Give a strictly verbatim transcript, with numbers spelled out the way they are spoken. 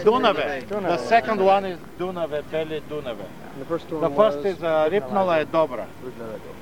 Dunave. The Dunave. second one is Dunave, Beli Dunave. And the first one The first was is uh, Ripnala e Dobra. Ripnala e Dobra.